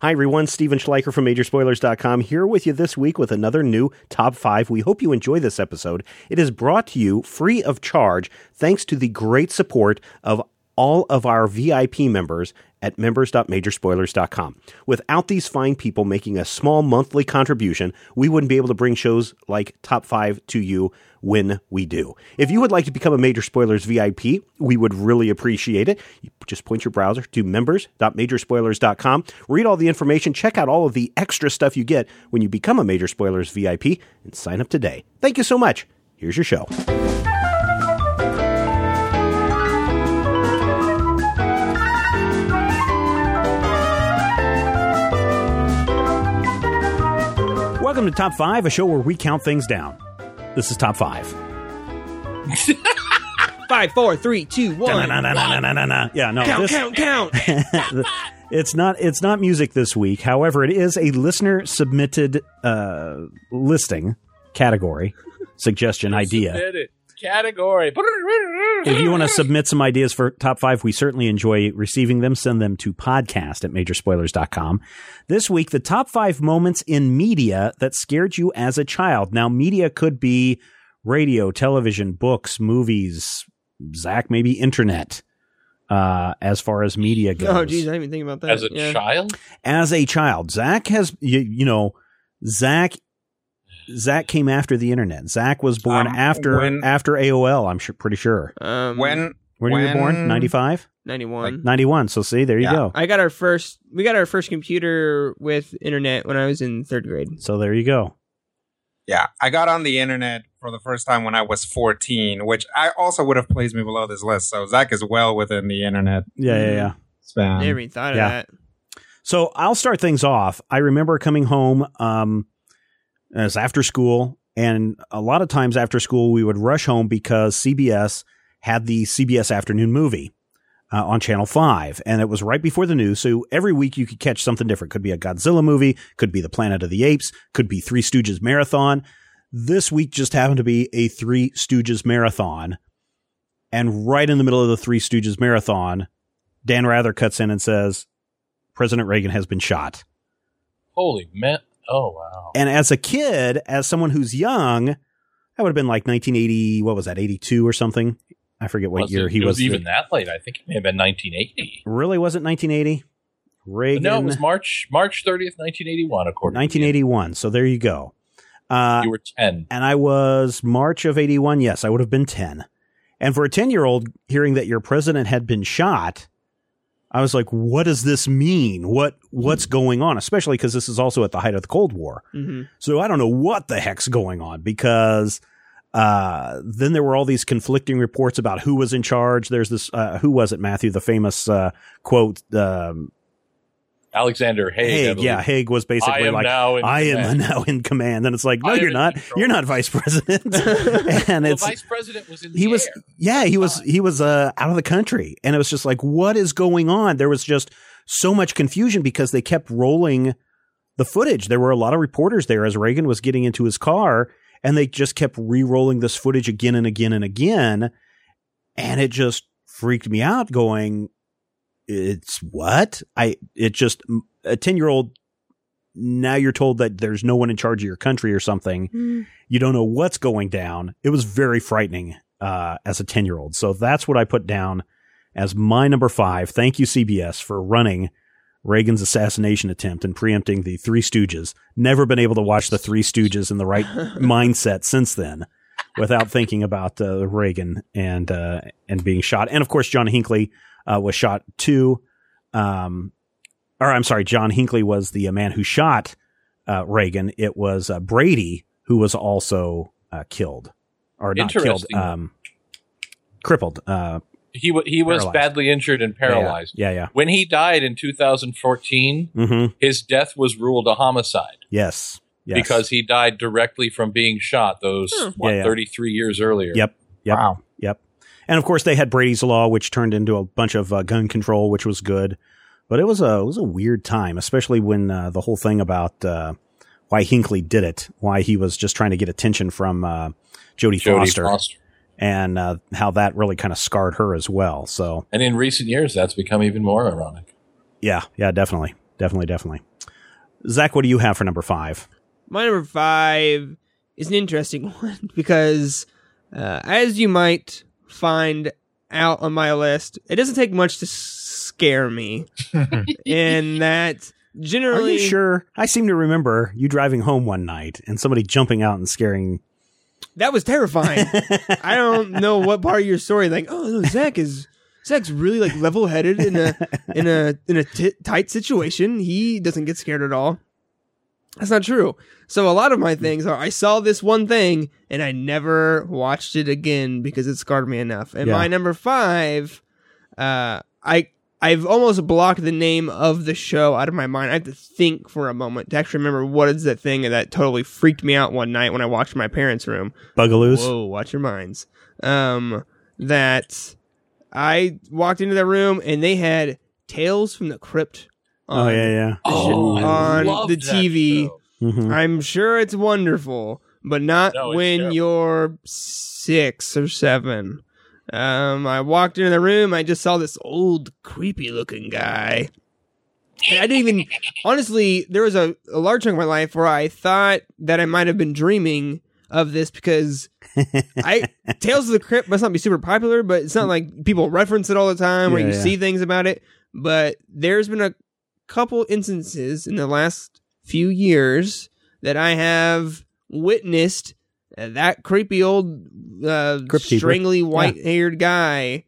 Hi, everyone. Steven Schleicher from Majorspoilers.com here with you this week with another new Top 5. We hope you enjoy this episode. It is brought to you free of charge thanks to the great support of all of our VIP members at members.majorspoilers.com. Without these fine people making a small monthly contribution, we wouldn't be able to bring shows like Top 5 to you when we do. If you would like to become a Major Spoilers VIP, we would really appreciate it. You just point your browser to members.majorspoilers.com, read all the information, check out all of the extra stuff you get when you become a Major Spoilers VIP, and sign up today. Thank you so much. Here's your show. Welcome to Top 5, a show where we count things down. This is Top 5. 5, 4, 3, 2, 1. Yeah, no. Count. It's not music this week. However, it is a listener submitted listing category suggestion idea. Submitted category. If you want to submit some ideas for Top 5, we certainly enjoy receiving them. Send them to podcast@majorspoilers.com. This week, the top 5 moments in media that scared you as a child. Now, media could be radio, television, books, movies, Zach, maybe internet, as far as media goes. Oh, geez, I didn't even think about that. As a child? As a child. Zach has, Zach came after the internet. Zach was born after AOL, I'm pretty sure. When you were born? 95? 91. 91. So see, there you go. We got our first computer with internet when I was in 3rd grade. So there you go. Yeah, I got on the internet for the first time when I was 14, which I also would have placed me below this list. So Zach is well within the internet. Yeah. Span. Never even thought of that. So I'll start things off. I remember coming home as after school, and a lot of times after school we would rush home because CBS had the CBS Afternoon Movie on Channel 5, and it was right before the news, so every week you could catch something different. Could be a Godzilla movie, could be the Planet of the Apes, could be Three Stooges Marathon. This week just happened to be a Three Stooges Marathon, and right in the middle of the Three Stooges Marathon, Dan Rather cuts in and says, President Reagan has been shot. Holy man. Oh, wow. And as a kid, as someone who's young, that would have been like 1980, what was that, 82 or something? I forget what year he was. It was even that late. I think it may have been 1980. Really? Was it 1980? Reagan? No, it was March 30th, 1981, according 1981. to So there you go. you were 10. And I was March of 81. Yes, I would have been 10. And for a 10-year-old, hearing that your president had been shot, I was like, what does this mean? What's going on? Especially because this is also at the height of the Cold War. Mm-hmm. So I don't know what the heck's going on, because then there were all these conflicting reports about who was in charge. There's this, who was it, Matthew? The famous quote, Alexander Haig. Haig was basically I am now in command. And it's like, no, you're not. You're not vice president. And the vice president was in the air. He was out of the country. And it was just like, what is going on? There was just so much confusion because they kept rolling the footage. There were a lot of reporters there as Reagan was getting into his car, and they just kept re-rolling this footage again and again and again. And it just freaked me out going, it's what? A 10-year-old, now you're told that there's no one in charge of your country or something. Mm. You don't know what's going down. It was very frightening as a 10-year-old. So that's what I put down as my number 5. Thank you, CBS, for running Reagan's assassination attempt and preempting the Three Stooges. Never been able to watch the Three Stooges in the right mindset since then without thinking about Reagan and being shot. And of course, John Hinckley was shot too. John Hinckley was the man who shot Reagan. It was Brady who was also killed, or not killed, crippled. He was badly injured and paralyzed. Yeah. When he died in 2014, his death was ruled a homicide. Yes. Because he died directly from being shot 33 years earlier. Yep. Wow. Yep. And of course they had Brady's Law, which turned into a bunch of gun control, which was good. But it was a weird time, especially when the whole thing about why Hinckley did it, why he was just trying to get attention from Jodie Foster. And how that really kind of scarred her as well. So, and in recent years, that's become even more ironic. Yeah, definitely. Definitely. Zach, what do you have for number 5? My number 5 is an interesting one because, as you might find out on my list, it doesn't take much to scare me. And that generally... Are you sure? I seem to remember you driving home one night and somebody jumping out and scaring... That was terrifying. I don't know what part of your story, like, oh, no, Zach's really like level-headed in a tight situation. He doesn't get scared at all. That's not true. So a lot of my things are, I saw this one thing and I never watched it again because it scarred me enough. And my number 5, I've almost blocked the name of the show out of my mind. I have to think for a moment to actually remember what is that thing that totally freaked me out one night when I watched my parents' room. Bugaloos? Whoa, watch your minds. That I walked into that room and they had Tales from the Crypt on, on the TV. Mm-hmm. I'm sure it's wonderful, but not when you're 6 or 7. I walked into the room, I just saw this old, creepy-looking guy. And I didn't even... Honestly, there was a large chunk of my life where I thought that I might have been dreaming of this because Tales of the Crypt must not be super popular, but it's not like people reference it all the time or you see things about it. But there's been a couple instances in the last few years that I have witnessed that creepy old strangly white-haired guy.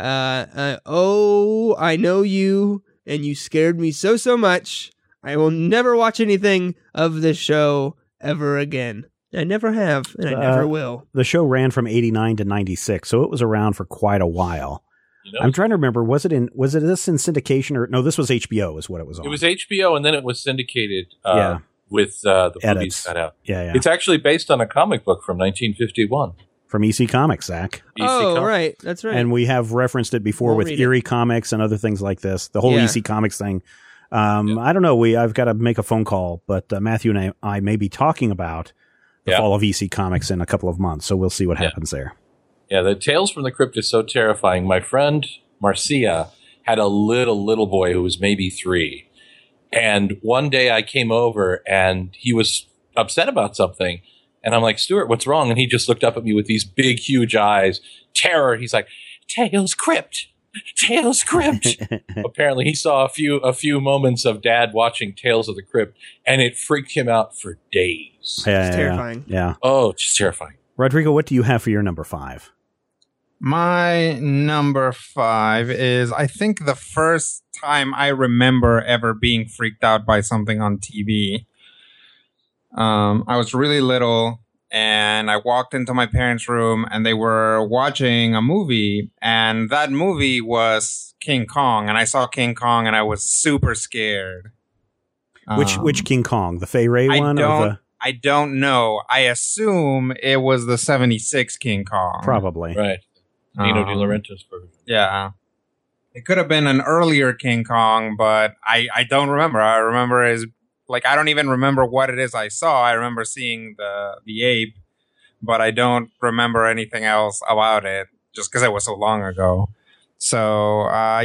Oh, I know you, and you scared me so much. I will never watch anything of this show ever again. I never have, and I never will. The show ran from 89 to 96, so it was around for quite a while. You know, I'm trying to remember, was it this in syndication or no, this was HBO is what it was on. It was HBO and then it was syndicated with the movies cut out. Yeah. It's actually based on a comic book from 1951. From EC Comics, Zach. Right. That's right. And we have referenced it before with Eerie Comics and other things like this. The whole EC Comics thing. I don't know. I've got to make a phone call, but Matthew and I may be talking about the fall of EC Comics in a couple of months, so we'll see what happens there. Yeah, the Tales from the Crypt is so terrifying. My friend Marcia had a little boy who was maybe 3. And one day I came over and he was upset about something. And I'm like, Stuart, what's wrong? And he just looked up at me with these big, huge eyes. Terror. He's like, Tales Crypt. Tales Crypt. Apparently he saw a few moments of Dad watching Tales of the Crypt, and it freaked him out for days. It's terrifying. Yeah. Oh, just terrifying. Rodrigo, what do you have for your number 5? My number 5 is, I think, the first time I remember ever being freaked out by something on TV. I was really little, and I walked into my parents' room, and they were watching a movie, and that movie was King Kong, and I saw King Kong, and I was super scared. Which King Kong? The Fay Ray one? I don't know. I assume it was the 76 King Kong. Probably. Right. Dino De Laurentiis version. Yeah. It could have been an earlier King Kong, but I don't remember. I remember I don't even remember what it is I saw. I remember seeing the ape, but I don't remember anything else about it just because it was so long ago. So,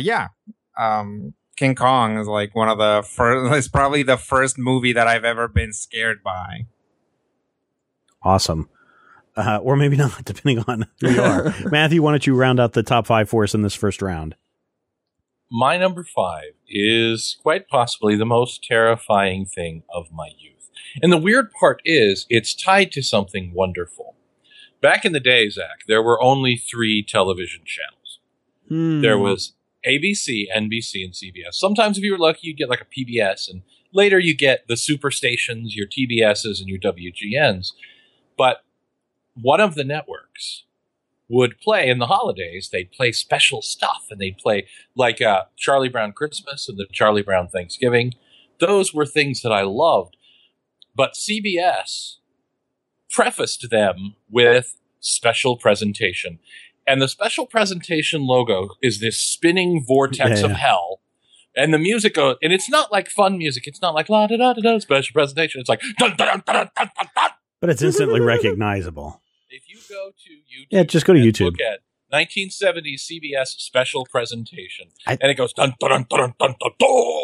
King Kong is like one of the first, it's probably the first movie that I've ever been scared by. Awesome. Or maybe not, depending on who you are. Matthew, why don't you round out the top 5 for us in this first round? My number 5 is quite possibly the most terrifying thing of my youth. And the weird part is, it's tied to something wonderful. Back in the day, Zach, there were only 3 television channels. There was ABC, NBC, and CBS. Sometimes if you were lucky, you'd get like a PBS, and later you get the super stations, your TBSs and your WGNs. But one of the networks would play in the holidays. They'd play special stuff, and they'd play like Charlie Brown Christmas and the Charlie Brown Thanksgiving. Those were things that I loved. But CBS prefaced them with special presentation. And the special presentation logo is this spinning vortex of hell. And the music goes, and it's not like fun music. It's not like la da da da da special presentation. It's like dun dun dun dun dun dun dun. But it's instantly recognizable. If you go to YouTube, just go to YouTube. Look at 1970s CBS special presentation, and it goes dun dun dun dun dun dun dun.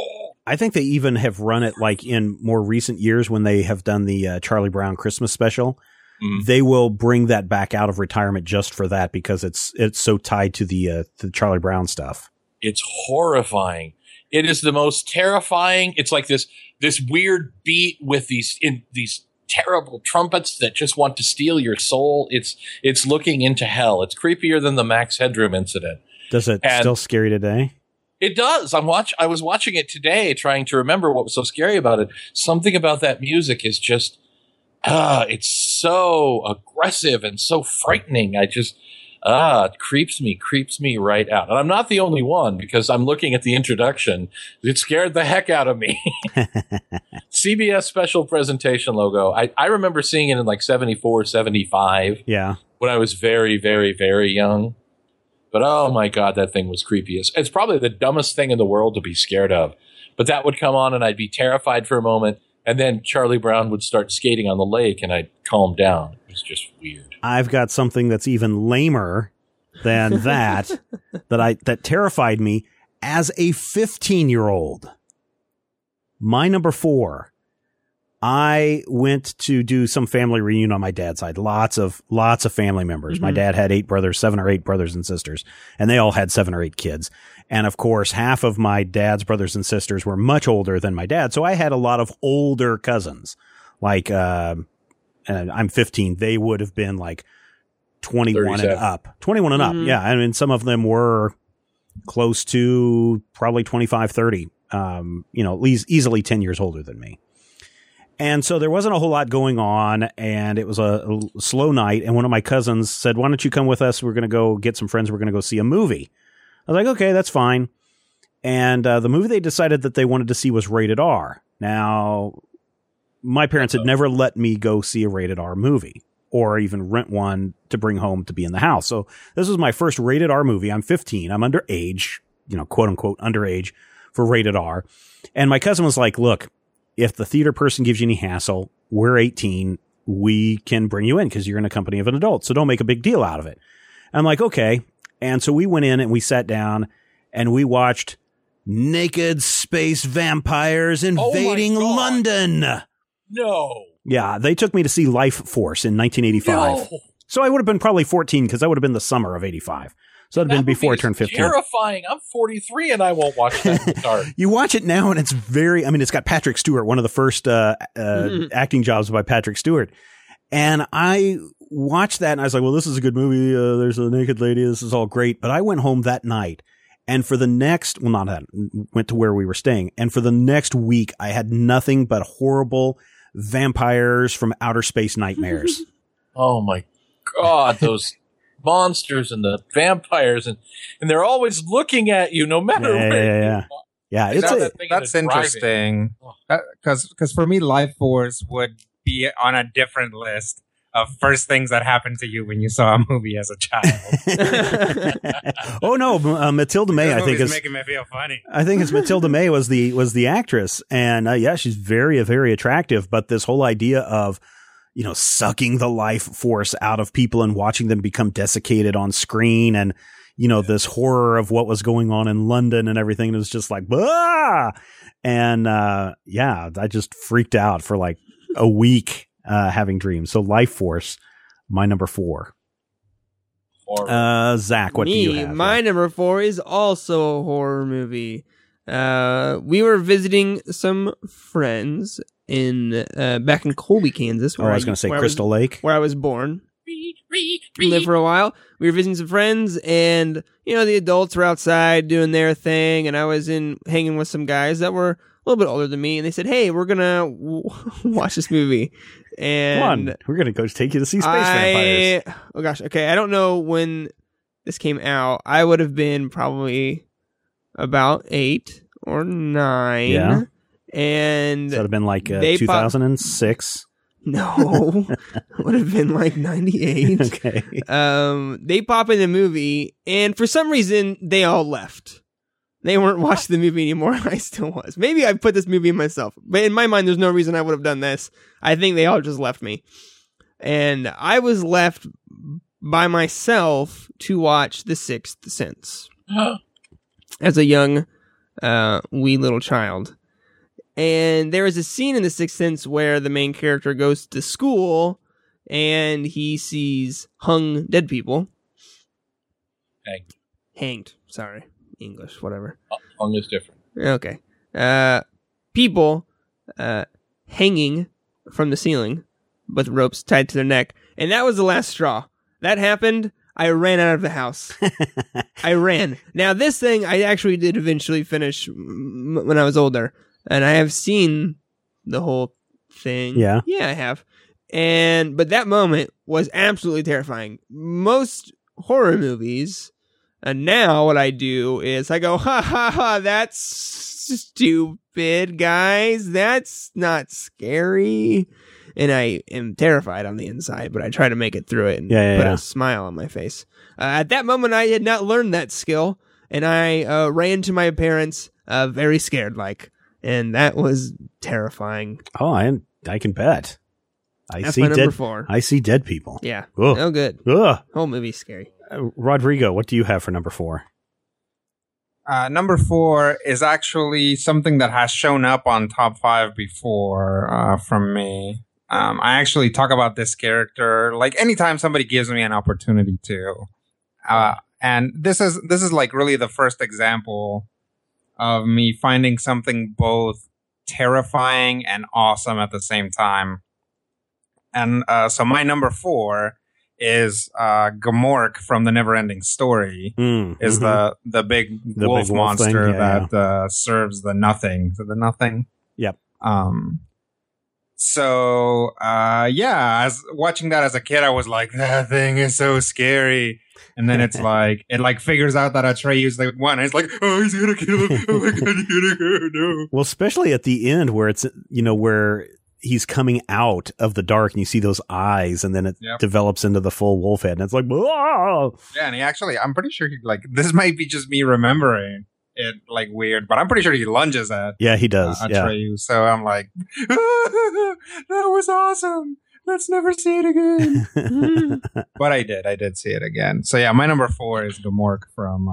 I think they even have run it like in more recent years when they have done the Charlie Brown Christmas special. They will bring that back out of retirement just for that because it's so tied to the Charlie Brown stuff. It's horrifying. It is the most terrifying. It's like this weird beat with these terrible trumpets that just want to steal your soul. It's looking into hell. It's creepier than the Max Headroom incident. Does it still scare you today? It does. I was watching it today, trying to remember what was so scary about it. Something about that music is just, it's so aggressive and so frightening. It creeps me right out. And I'm not the only one because I'm looking at the introduction. It scared the heck out of me. CBS special presentation logo. I remember seeing it in like 74, 75. Yeah. When I was very, very, very young. But oh my God, that thing was creepy. It's probably the dumbest thing in the world to be scared of. But that would come on and I'd be terrified for a moment. And then Charlie Brown would start skating on the lake and I'd calm down. It was just weird. I've got something that's even lamer than that, that terrified me as a 15-year-old. My number 4. I went to do some family reunion on my dad's side. Lots of family members. Mm-hmm. My dad had 7 or 8 brothers and sisters, and they all had 7 or 8 kids. And of course, half of my dad's brothers and sisters were much older than my dad. So I had a lot of older cousins. Like, and I'm 15. They would have been like 21 and up. 21 and up. Yeah. I mean, some of them were close to probably 25, 30, at least easily 10 years older than me. And so there wasn't a whole lot going on, and it was a slow night. And one of my cousins said, "Why don't you come with us? We're going to go get some friends. We're going to go see a movie." I was like, "Okay, that's fine." And the movie they decided that they wanted to see was rated R. Now, my parents had never let me go see a rated R movie or even rent one to bring home to be in the house. So this was my first rated R movie. I'm 15. I'm underage, quote unquote underage for rated R. And my cousin was like, "Look, if the theater person gives you any hassle, we're 18. We can bring you in because you're in the company of an adult. So don't make a big deal out of it." I'm like, okay. And so we went in and we sat down and we watched naked space vampires invading London. No. Yeah, they took me to see Life Force in 1985. No. So I would have been probably 14 because that would have been the summer of 85. So that would have been before I turned 15. Terrifying. I'm 43 and I won't watch that in the dark. You watch it now and it's it's got Patrick Stewart, one of the first acting jobs by Patrick Stewart. And I watched that and I was like, well, this is a good movie. There's a naked lady. This is all great. But I went home that night and for the next, went to where we were staying. And for the next week, I had nothing but horrible vampires from outer space nightmares. Oh my God, those monsters and the vampires and they're always looking at you no matter where you are. That's interesting because for me Life Force would be on a different list of first things that happened to you when you saw a movie as a child. Oh no, Matilda May I think is making me feel funny. I think it's Matilda May was the actress and she's very, very attractive, but this whole idea of sucking the life force out of people and watching them become desiccated on screen and, this horror of what was going on in London and everything. And it was just like, ah! And, I just freaked out for like a week, having dreams. So Life Force, my number 4. Zach, what do you have? My number 4 is also a horror movie. We were visiting some friends back in Colby, Kansas. I was going to say Crystal Lake, where I was born. Lived for a while. We were visiting some friends, and the adults were outside doing their thing, and I was hanging with some guys that were a little bit older than me, and they said, "Hey, we're gonna watch this movie." And come on, we're gonna go take you to see space vampires. Oh gosh, okay. I don't know when this came out. I would have been probably about 8 or 9. Yeah. And that would have been like 2006. No, it would have been like 98. Okay. They pop in the movie, and for some reason, they all left. They weren't watching the movie anymore. I still was. Maybe I put this movie in myself, but in my mind, there's no reason I would have done this. I think they all just left me, and I was left by myself to watch The Sixth Sense as a young, wee little child. And there is a scene in The Sixth Sense where the main character goes to school and he sees hung dead people. Hanged. Sorry. English, whatever. Hung is different. Okay. People hanging from the ceiling with ropes tied to their neck. And that was the last straw. That happened. I ran out of the house. I ran. Now, this thing I actually did eventually finish when I was older. And I have seen the whole thing. Yeah. Yeah, I have. But that moment was absolutely terrifying. Most horror movies, and now what I do is I go, ha ha ha, that's stupid, guys. That's not scary. And I am terrified on the inside, but I try to make it through it and put a smile on my face. At that moment, I had not learned that skill, and I ran to my parents, very scared, and that was terrifying. Oh, I can bet. That's my number 4. I see dead people. Yeah. Ugh. Oh, good. Ugh. Whole movie's scary. Rodrigo, what do you have for number 4? Number 4 is actually something that has shown up on top 5 before from me. I actually talk about this character anytime somebody gives me an opportunity to. And this is really the first example of me finding something both terrifying and awesome at the same time. And so my number 4 is Gmork from the Neverending Story. Is the big wolf monster that serves the nothing. So the nothing. Yep. So as watching that as a kid, I was like, that thing is so scary. And then it's it figures out that Atreyu's one. And it's like, oh, he's gonna kill him. Oh my god, he's gonna go. No. Well, especially at the end where it's where he's coming out of the dark and you see those eyes, and then it develops into the full wolf head, and it's like, whoa! Yeah, and he actually, I'm pretty sure he this might be just me remembering it weird, but I'm pretty sure he lunges at he does Atreyu. So I'm like, that was awesome. Let's never see it again. But I did see it again. So yeah, my number 4 is Gmork from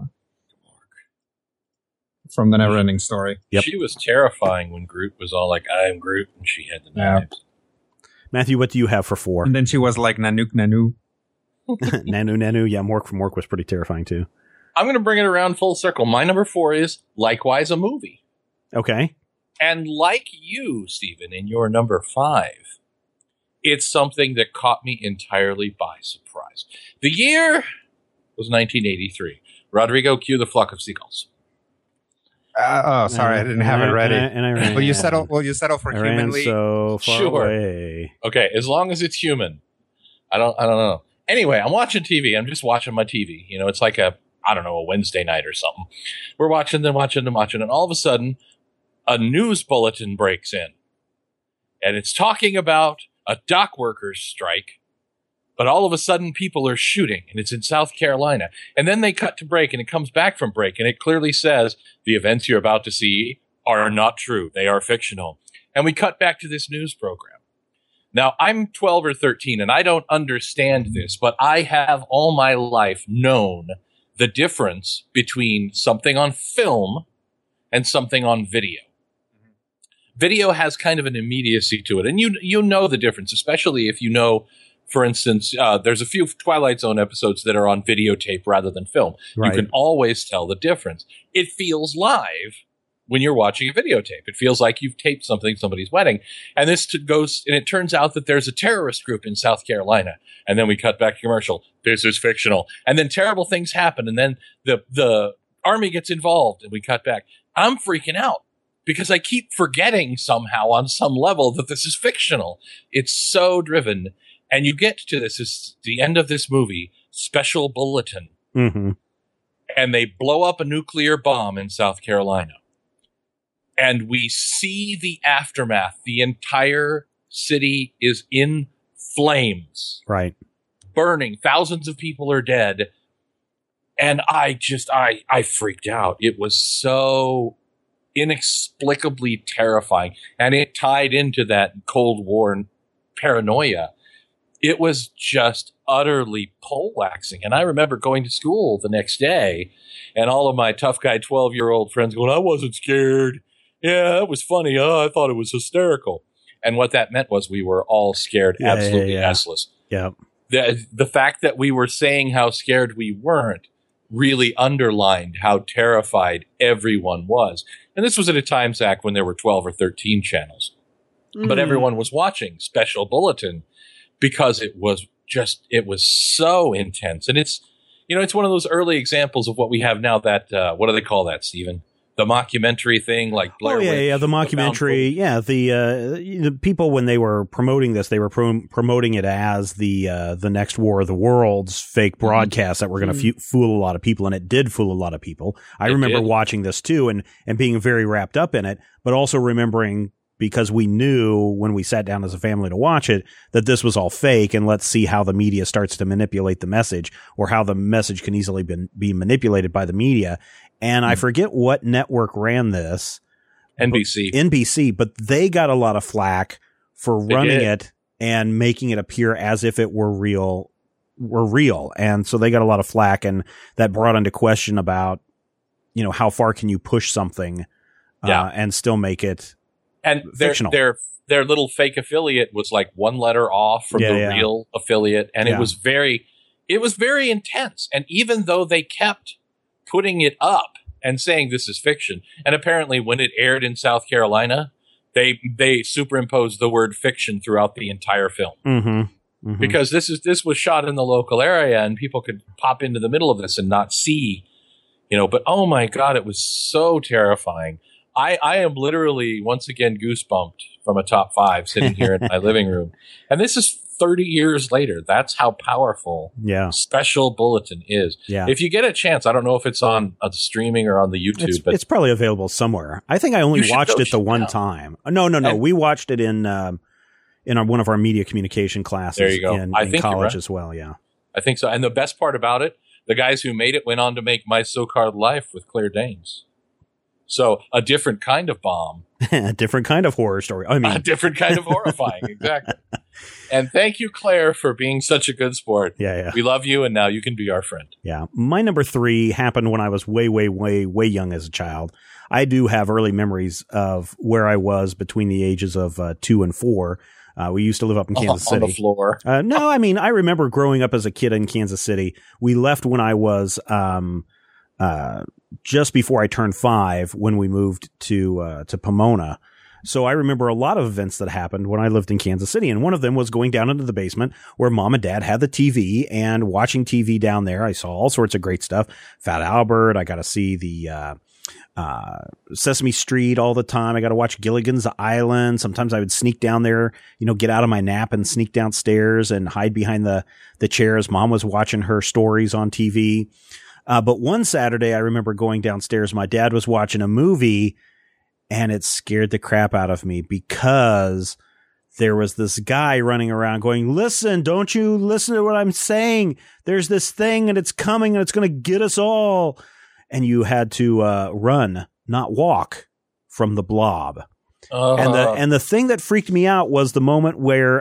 the Neverending Story. Yep. She was terrifying when Groot was all like, I am Groot, and she had the knives. Matthew, what do you have for 4? And then she was like, Nanook Nanu. Nanu. Yeah, Mork was pretty terrifying too. I'm going to bring it around full circle. My number 4 is likewise a movie. Okay. And like you, Stephen, in your number 5, it's something that caught me entirely by surprise. The year was 1983. Rodrigo, cue the flock of seagulls. Sorry, I didn't have it ready. And I ran. Will you settle for humanly? So far away. Okay, as long as it's human. I don't know. Anyway, I'm watching TV. I'm just watching my TV. It's like a Wednesday night or something. We're watching, and all of a sudden, a news bulletin breaks in. And it's talking about a dock workers strike, but all of a sudden people are shooting, and it's in South Carolina. And then they cut to break, and it comes back from break, and it clearly says the events you're about to see are not true. They are fictional. And we cut back to this news program. Now, I'm 12 or 13, and I don't understand this, but I have all my life known the difference between something on film and something on video. Video has kind of an immediacy to it, and you know the difference, especially if you know, for instance, there's a few Twilight Zone episodes that are on videotape rather than film. Right. You can always tell the difference. It feels live when you're watching a videotape. It feels like you've taped somebody's wedding. And this goes, and it turns out that there's a terrorist group in South Carolina. And then we cut back to commercial. This is fictional. And then terrible things happen. And then the army gets involved, and we cut back. I'm freaking out, because I keep forgetting somehow on some level that this is fictional. It's so driven. And you get to this is the end of this movie, Special Bulletin. Mm-hmm. And they blow up a nuclear bomb in South Carolina. And we see the aftermath. The entire city is in flames. Right. Burning. Thousands of people are dead. And I freaked out. It was so inexplicably terrifying. And it tied into that Cold War paranoia. It was just utterly pole-waxing. And I remember going to school the next day, and all of my tough guy 12-year-old friends going, I wasn't scared. Yeah, that was funny. Oh, I thought it was hysterical. And what that meant was we were all scared, absolutely S-less. Yeah. The fact that we were saying how scared we weren't really underlined how terrified everyone was. And this was at a time, Zach, when there were 12 or 13 channels. But everyone was watching Special Bulletin because it was so intense. And it's one of those early examples of what we have now that, what do they call that, Stephen? The mockumentary thing, like Blair Witch. The mockumentary. The people, when they were promoting this, they were promoting it as the next War of the Worlds fake broadcast that were going to fool a lot of people, and it did fool a lot of people. I remember watching this too and being very wrapped up in it, but also remembering, because we knew when we sat down as a family to watch it, that this was all fake, and let's see how the media starts to manipulate the message, or how the message can easily be manipulated by the media. And I forget what network ran this. NBC, but they got a lot of flack for running it and making it appear as if it were real. And so they got a lot of flack, and that brought into question about, how far can you push something and still make it fictional. Their little fake affiliate was like one letter off from the real affiliate, and it was very intense. And even though they kept putting it up and saying this is fiction, and apparently when it aired in South Carolina, they superimposed the word fiction throughout the entire film, because this was shot in the local area, and people could pop into the middle of this and not see, But oh my God, it was so terrifying. I am literally once again goosebumped from a top 5 sitting here in my living room, and this is 30 years later. That's how powerful Special Bulletin is. Yeah. If you get a chance, I don't know if it's on streaming or on the YouTube, but it's probably available somewhere. I think I only watched it the one time. No. We watched it in one of our media communication classes. There you go. In college as well. Yeah, I think so. And the best part about it, the guys who made it went on to make My So-Called Life with Claire Danes. So a different kind of bomb. A different kind of horror story. A different kind of horrifying. Exactly. And thank you, Claire, for being such a good sport. Yeah. We love you, and now you can be our friend. Yeah. My number 3 happened when I was way, way, way, way young as a child. I do have early memories of where I was between the ages of 2 and 4. We used to live up in Kansas City. On the floor. No, I remember growing up as a kid in Kansas City. We left when I was just before I turned 5 when we moved to Pomona. So I remember a lot of events that happened when I lived in Kansas City. And one of them was going down into the basement where Mom and Dad had the TV, and watching TV down there. I saw all sorts of great stuff. Fat Albert. I got to see the Sesame Street all the time. I got to watch Gilligan's Island. Sometimes I would sneak down there, get out of my nap and sneak downstairs and hide behind the chairs. Mom was watching her stories on TV. But one Saturday, I remember going downstairs. My dad was watching a movie, and it scared the crap out of me because there was this guy running around going, "Listen, don't you listen to what I'm saying? There's this thing, and it's coming, and it's going to get us all." And you had to run, not walk, from the blob. And the thing that freaked me out was the moment where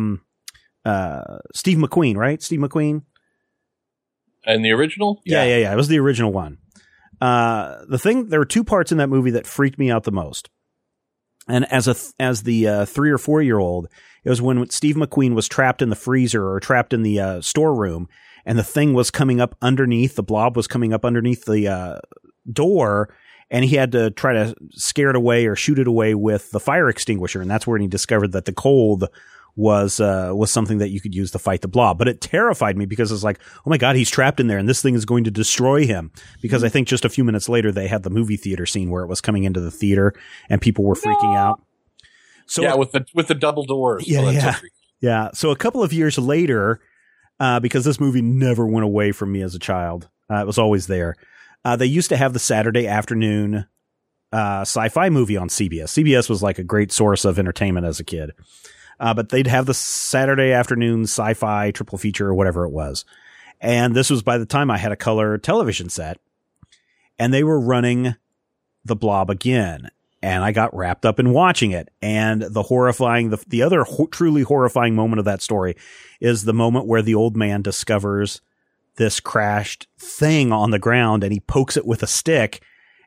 Steve McQueen, right? Steve McQueen. And the original? Yeah. It was the original one. There were 2 parts in that movie that freaked me out the most. And as the 3 or 4 year old, it was when Steve McQueen was trapped in the freezer or trapped in the storeroom, and the thing was coming up underneath. The blob was coming up underneath the door, and he had to try to scare it away or shoot it away with the fire extinguisher. And that's when he discovered that the cold was something that you could use to fight the blob. But it terrified me because it's like, oh my God, he's trapped in there and this thing is going to destroy him. Because I think just a few minutes later, they had the movie theater scene where it was coming into the theater and people were freaking out. So with the double doors. Yeah. So a couple of years later, because this movie never went away from me as a child, it was always there. They used to have the Saturday afternoon sci-fi movie on CBS. CBS was like a great source of entertainment as a kid. But they'd have the Saturday afternoon sci-fi triple feature or whatever it was. And this was by the time I had a color television set, and they were running The Blob again. And I got wrapped up in watching it. And the other truly horrifying moment of that story is the moment where the old man discovers this crashed thing on the ground, and he pokes it with a stick,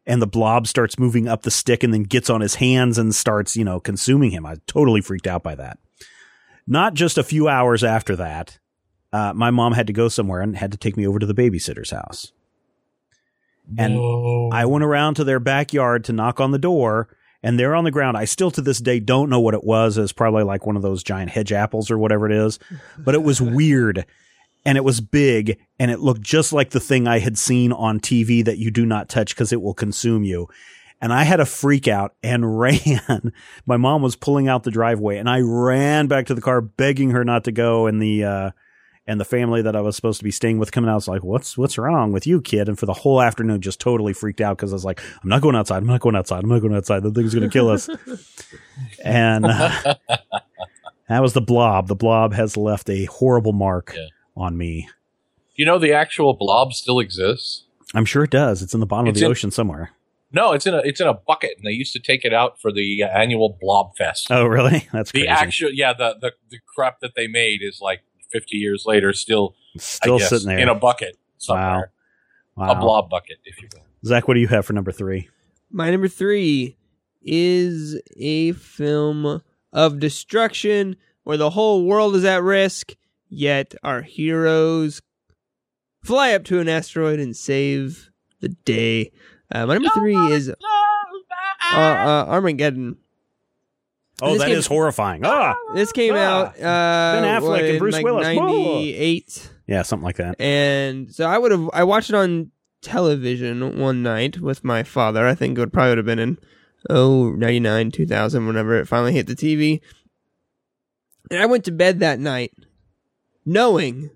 and the blob starts moving up the stick and then gets on his hands and starts, consuming him. I was totally freaked out by that. Not just a few hours after that, my mom had to go somewhere and had to take me over to the babysitter's house. And I went around to their backyard to knock on the door, and they're on the ground. I still to this day don't know what it was. It was probably like one of those giant hedge apples or whatever it is, but it was weird. And it was big, and it looked just like the thing I had seen on TV that you do not touch because it will consume you. And I had a freak out and ran. My mom was pulling out the driveway, and I ran back to the car, begging her not to go. And the family that I was supposed to be staying with coming out was like, "What's wrong with you, kid?" And for the whole afternoon, just totally freaked out because I was like, "I'm not going outside. I'm not going outside. I'm not going outside. The thing's going to kill us." And that was the blob. The blob has left a horrible mark. Yeah. On me. The actual blob still exists? I'm sure it does. It's in the bottom of the ocean somewhere. No, it's in a bucket, and they used to take it out for the annual Blob Fest. Oh, really? That's crazy. The actual, the crap that they made is like 50 years later, still sitting there in a bucket somewhere. Wow. A blob bucket, if you will. Zach, what do you have for number 3? My number 3 is a film of destruction where the whole world is at risk. Yet our heroes fly up to an asteroid and save the day. My number 3 is Armageddon. Oh, that is horrifying. This came out Ben Affleck and Bruce Willis. 98. Yeah, something like that. And so I watched it on television one night with my father. I think it probably would have been in 99, 2000, whenever it finally hit the TV. And I went to bed that night knowing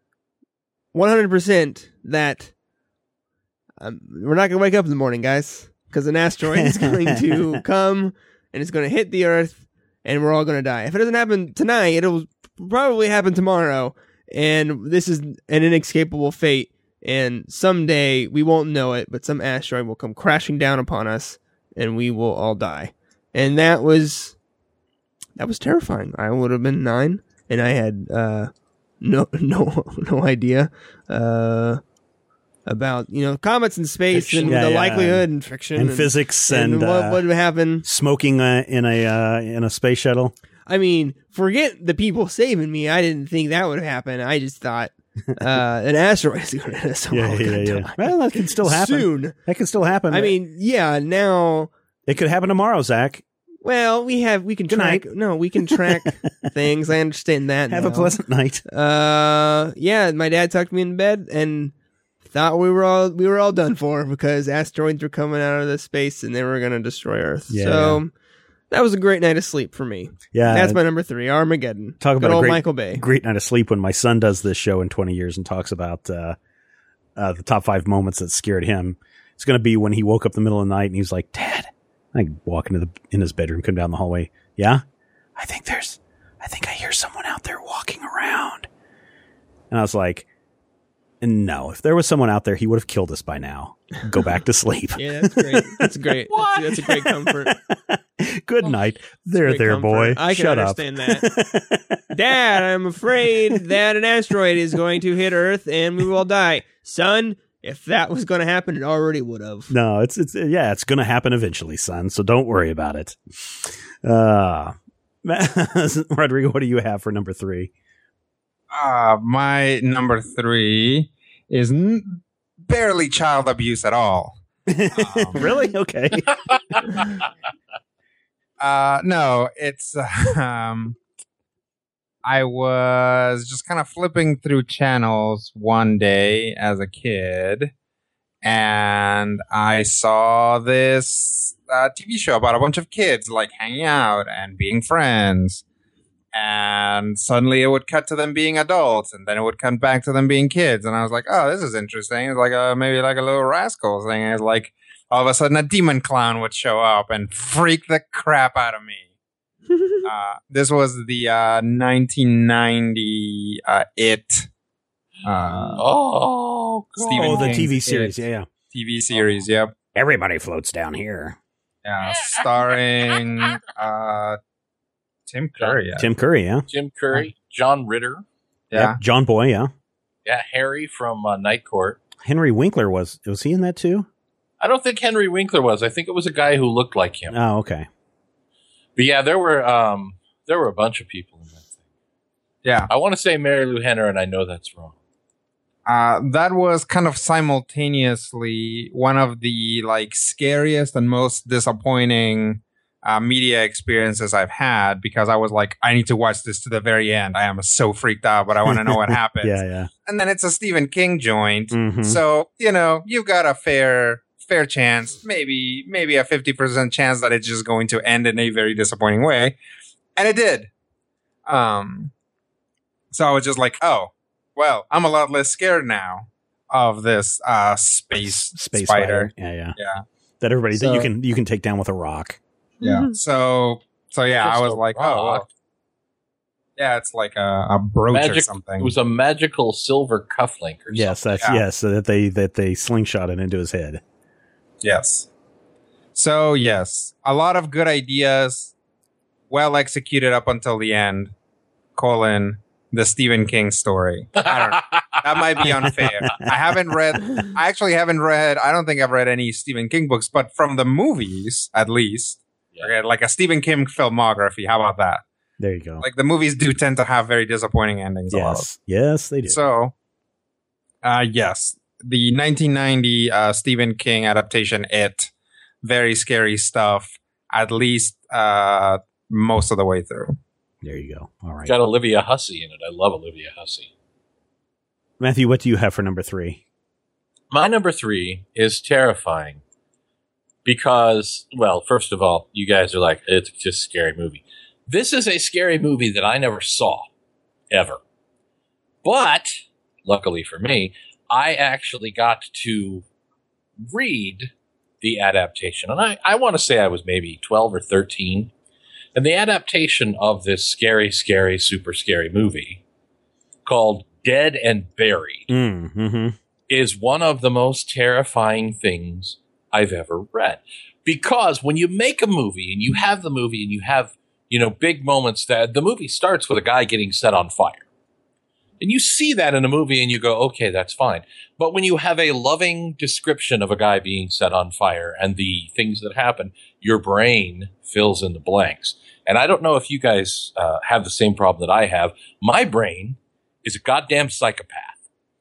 100% that we're not going to wake up in the morning, guys, because an asteroid is going to come and it's going to hit the Earth and we're all going to die. If it doesn't happen tonight, it'll probably happen tomorrow. And this is an inescapable fate. And someday we won't know it, but some asteroid will come crashing down upon us and we will all die. And that was terrifying. I would have been 9 and I had no idea about comets and space fiction, and the likelihood and friction and physics and what would happen. Smoking in a space shuttle. I mean, forget the people saving me. I didn't think that would happen. I just thought an asteroid is going to hit us. Yeah. Well, that can still happen soon. That can still happen. I mean, now it could happen tomorrow, Zach. Well, we can track. No, we can track things. I understand that. Have a pleasant night. Yeah, my dad tucked me in bed and thought we were all done for because asteroids were coming out of the space and they were going to destroy Earth. Yeah, so that was a great night of sleep for me. Yeah, that's my number 3, Armageddon. Talk about old Michael Bay. Great night of sleep when my son does this show in 20 years and talks about the top 5 moments that scared him. It's going to be when he woke up in the middle of the night and he was like, "Dad." I walk in his bedroom, come down the hallway. Yeah? I think I hear someone out there walking around. And I was like, no, if there was someone out there, he would have killed us by now. Go back to sleep. Yeah, that's great. That's great. That's a great comfort. Good night. There, boy. I can understand that. Dad, I'm afraid that an asteroid is going to hit Earth and we will die. Son, if that was going to happen, it already would have. No, it's going to happen eventually, son. So don't worry about it. Rodrigo, what do you have for number 3? My number 3 is barely child abuse at all. Really? Okay. No, it's I was just kind of flipping through channels one day as a kid, and I saw this TV show about a bunch of kids like hanging out and being friends. And suddenly it would cut to them being adults, and then it would come back to them being kids. And I was like, oh, this is interesting. It's like maybe like a Little Rascals thing. It's like all of a sudden a demon clown would show up and freak the crap out of me. This was the 1990 It. God. The TV series. Yeah. TV series, yep. Everybody floats down here. Yeah, starring Tim Curry. Yeah. Tim Curry, yeah. Tim Curry, John Ritter. Yeah. Yep. John Boy, yeah. Yeah, Harry from Night Court. Henry Winkler was he in that too? I don't think Henry Winkler was. I think it was a guy who looked like him. Oh, okay. But yeah, there were a bunch of people in that thing. Yeah. I want to say Mary Lou Henner, and I know that's wrong. That was kind of simultaneously one of the scariest and most disappointing media experiences I've had, because I was like, I need to watch this to the very end. I am so freaked out, but I want to know what happens. Yeah. And then it's a Stephen King joint. Mm-hmm. So, you've got a fair chance, maybe a 50% chance that it's just going to end in a very disappointing way. And it did. So I was just like, oh, well, I'm a lot less scared now of this space spider. Yeah. That everybody that you can take down with a rock. Yeah. So yeah, I was like, oh, well. Yeah, it's like a brooch or something. It was a magical silver cufflink or something. Yes, so that they slingshot it into his head. Yes. So yes, a lot of good ideas, well executed up until the end. The Stephen King story. I don't know. That might be unfair. I actually haven't read, I don't think I've read any Stephen King books, but from the movies, at least, okay, like a Stephen King filmography. How about that? There you go. Like the movies do tend to have very disappointing endings. Yes, they do. So, yes, the 1990 Stephen King adaptation, It, very scary stuff, at least most of the way through. There you go. All right. Got Olivia Hussey in it. I love Olivia Hussey. Matthew, what do you have for number 3? My number 3 is terrifying because, well, first of all, you guys are like, it's just a scary movie. This is a scary movie that I never saw, ever. But, luckily for me, I actually got to read the adaptation. And I want to say I was maybe 12 or 13. And the adaptation of this scary, scary, super scary movie called Dead and Buried is one of the most terrifying things I've ever read. Because when you make a movie and you have the movie and you have, big moments, that the movie starts with a guy getting set on fire. And you see that in a movie and you go, okay, that's fine. But when you have a loving description of a guy being set on fire and the things that happen, your brain fills in the blanks. And I don't know if you guys have the same problem that I have. My brain is a goddamn psychopath.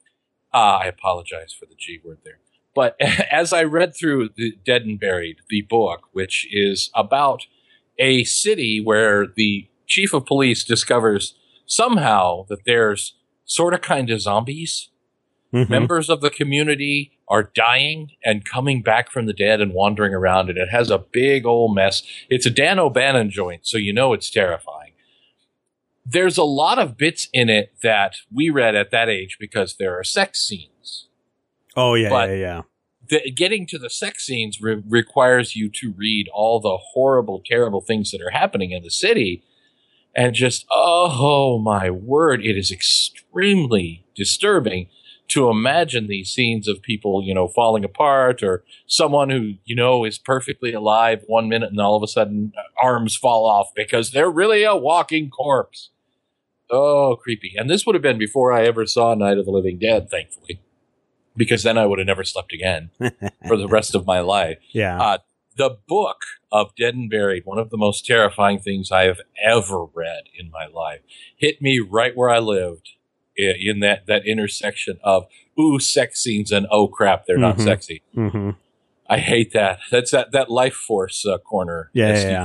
I apologize for the G word there. But as I read through the Dead and Buried, the book, which is about a city where the chief of police discovers somehow that there's sort of kind of zombies. Mm-hmm. Members of the community are dying and coming back from the dead and wandering around, and it has a big old mess. It's a Dan O'Bannon joint, so it's terrifying. There's a lot of bits in it that we read at that age because there are sex scenes. Oh, yeah. Getting to the sex scenes requires you to read all the horrible, terrible things that are happening in the city. And just, oh my word, it is extremely disturbing to imagine these scenes of people, falling apart, or someone who, is perfectly alive 1 minute and all of a sudden arms fall off because they're really a walking corpse. Oh, creepy. And this would have been before I ever saw Night of the Living Dead, thankfully, because then I would have never slept again for the rest of my life. Yeah. The book of Dead and Buried, one of the most terrifying things I have ever read in my life, hit me right where I lived in that intersection of, ooh, sex scenes and, oh, crap, they're not sexy. Mm-hmm. I hate that. That's that life force corner. Yeah.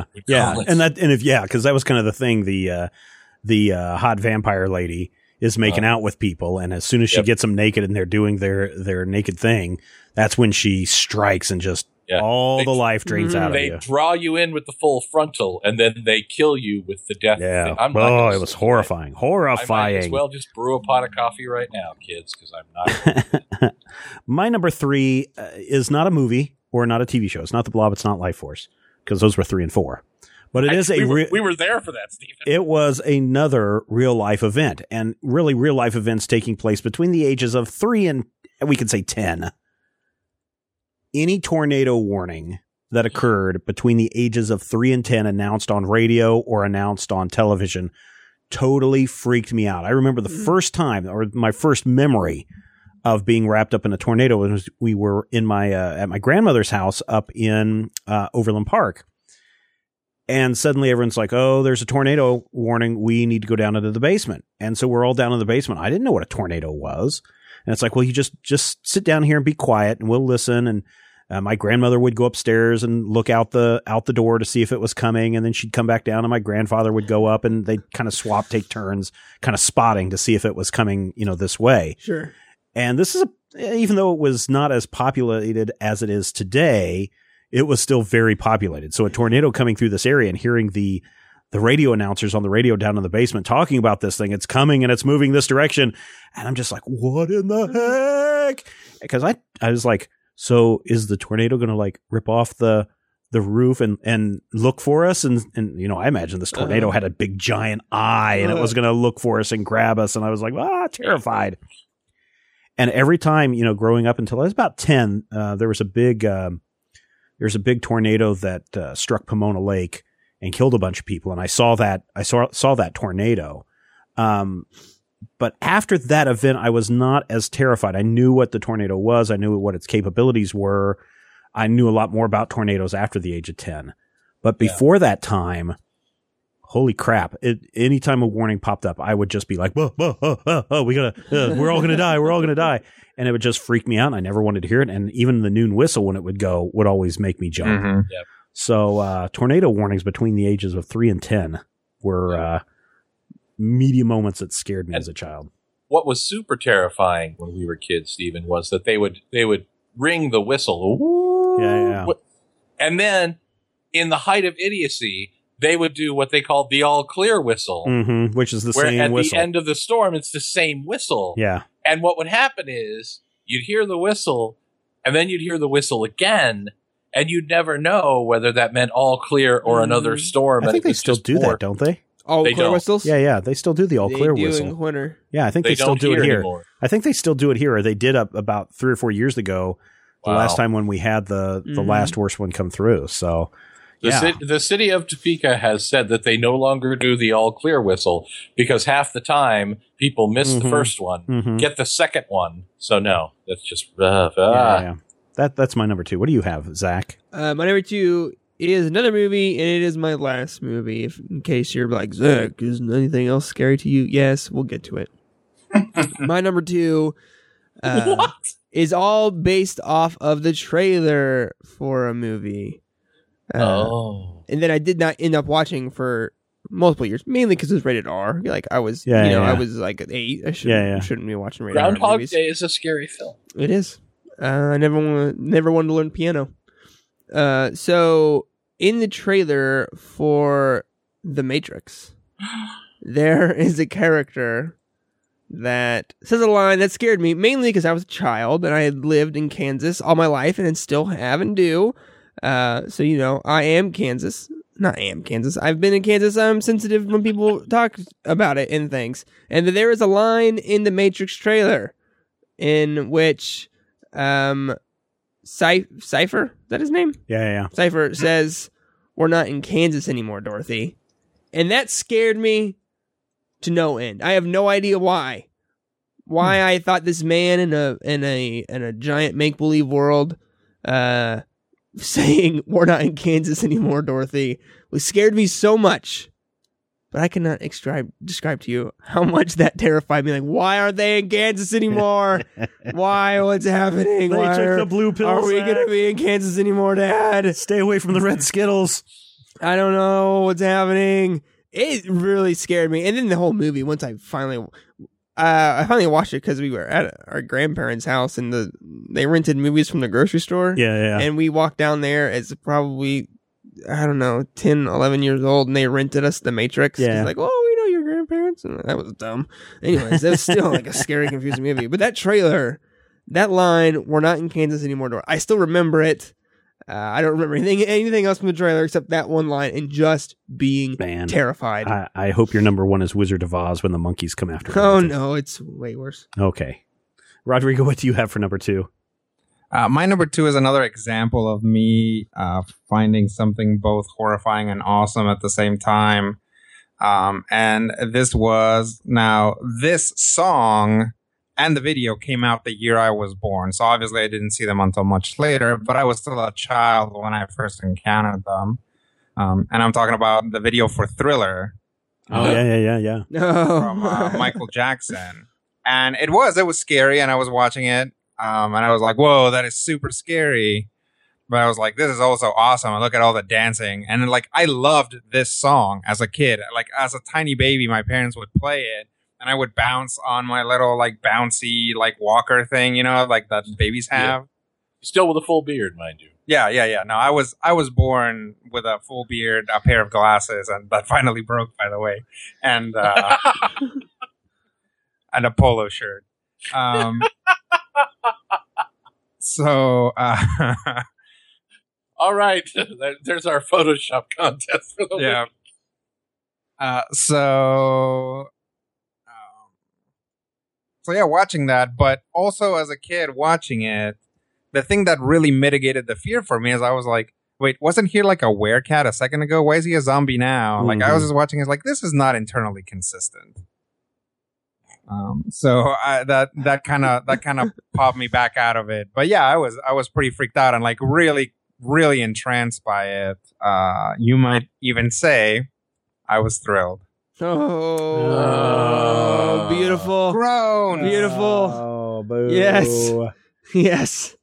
Because that was kind of the thing. The hot vampire lady is making out with people, and as soon as she gets them naked and they're doing their naked thing, that's when she strikes and just the life drains out of you. They draw you in with the full frontal, and then they kill you with the death. Yeah. It was horrifying. Horrifying. I might as well just brew a pot of coffee right now, kids, because I'm not. My number 3 is not a movie or not a TV show. It's not The Blob. It's not Life Force, because those were 3 and 4. But it is we were there for that, Stephen. It was another real life event, and really real life events taking place between the ages of 3 and we could say 10. Any tornado warning that occurred between the ages of 3 and 10 announced on radio or announced on television totally freaked me out. I remember the first time, or my first memory of being wrapped up in a tornado was we were in my at my grandmother's house up in Overland Park. And suddenly everyone's like, oh, there's a tornado warning. We need to go down into the basement. And so we're all down in the basement. I didn't know what a tornado was. And it's like, well, you just sit down here and be quiet and we'll listen. And my grandmother would go upstairs and look out the door to see if it was coming. And then she'd come back down and my grandfather would go up and they'd kind of take turns kind of spotting to see if it was coming, this way. Sure. And this is even though it was not as populated as it is today, it was still very populated. So a tornado coming through this area and hearing the radio announcers on the radio down in the basement talking about this thing, it's coming and it's moving this direction. And I'm just like, what in the heck? Because I was like, so is the tornado going to like rip off the roof and look for us? And I imagine this tornado had a big giant eye and it was going to look for us and grab us. And I was like, terrified. And every time, growing up until I was about 10, there was a big tornado that struck Pomona Lake and killed a bunch of people. And I saw that tornado. But after that event, I was not as terrified. I knew what the tornado was. I knew what its capabilities were. I knew a lot more about tornadoes after the age of 10. But before that time, holy crap. Anytime a warning popped up, I would just be like, we're all going to die. We're all going to die. And it would just freak me out. And I never wanted to hear it. And even the noon whistle, when it would go, would always make me jump. Mm-hmm. Yep. So tornado warnings between the ages of 3 and 10 were media moments that scared me as a child. What was super terrifying when we were kids, Stephen, was that they would ring the whistle. Ooh, yeah. And then, in the height of idiocy, they would do what they called the all clear whistle, which is the where same at whistle. the end of the storm, it's the same whistle. Yeah. And what would happen is you'd hear the whistle, and then you'd hear the whistle again, and you'd never know whether that meant all clear or another storm. I think they still do that, don't they? All clear whistles? Yeah. They still do the all clear whistle. In winter. Yeah, I think they still do it here. Anymore. I think they still do it here. Or they did about 3 or 4 years ago. The last time when we had the last worst one come through. So, the city of Topeka has said that they no longer do the all clear whistle because half the time people miss the first one, get the second one. So no, that's just rough. Yeah. That's my number 2. What do you have, Zach? My number 2 is another movie, and it is my last movie. In case you're like, Zach, is anything else scary to you? Yes, we'll get to it. My number 2 is all based off of the trailer for a movie. And then I did not end up watching for multiple years, mainly because it was rated R. Like I was, I was like 8. I shouldn't be watching rated R movies. Groundhog Day is a scary film. It is. I never wanted to learn piano. So in the trailer for The Matrix, there is a character that says a line that scared me, mainly because I was a child and I had lived in Kansas all my life and still have and do. So, I am Kansas. Not am Kansas. I've been in Kansas. I'm sensitive when people talk about it and things. And there is a line in the Matrix trailer in which Cypher, is that his name? Yeah. Cypher says, "We're not in Kansas anymore, Dorothy." And that scared me to no end. I have no idea why. I thought this man in a giant make-believe world saying, "We're not in Kansas anymore, Dorothy," scared me so much. But I cannot describe to you how much that terrified me. Like, why aren't they in Kansas anymore? Why? What's happening? They took the blue pill. Are we going to be in Kansas anymore, Dad? Stay away from the red Skittles. I don't know what's happening. It really scared me. And then the whole movie, once I finally watched it because we were at our grandparents' house and they rented movies from the grocery store. Yeah. And we walked down there as probably, 10, 11 years old, and they rented us The Matrix. Yeah. Like, oh, we know your grandparents. And that was dumb. Anyways, that was still like a scary, confusing movie. But that trailer, that line, "We're not in Kansas anymore," I still remember it. I don't remember anything else from the trailer except that one line and just being terrified. I hope your number 1 is Wizard of Oz when the monkeys come after Oh, no, it's way worse. Okay. Rodrigo, what do you have for number 2? My number 2 is another example of me finding something both horrifying and awesome at the same time. And this song and the video came out the year I was born. So obviously I didn't see them until much later, but I was still a child when I first encountered them. And I'm talking about the video for Thriller. Oh, yeah. From Michael Jackson. And it was scary, and I was watching it, and I was like, whoa, that is super scary. But I was like, this is also awesome. And look at all the dancing. And like, I loved this song as a kid. Like, as a tiny baby, my parents would play it, and I would bounce on my little, like, bouncy, like, walker thing, you know, like that babies have. Yeah. Still with a full beard, mind you. Yeah. No, I was born with a full beard, a pair of glasses, and that finally broke, by the way. And, and a polo shirt. So, all right, there's our Photoshop contest for the week. So yeah, watching that, but also as a kid watching it, the thing that really mitigated the fear for me is I was like, wait, wasn't he like a werecat a second ago? Why is he a zombie now? Mm-hmm. Like, I was just watching it like, this is not internally consistent. So that kind of popped me back out of it. But yeah, I was pretty freaked out and like really entranced by it. You might even say I was thrilled. Oh, beautiful. Grown. Beautiful. Oh, boo. Yes.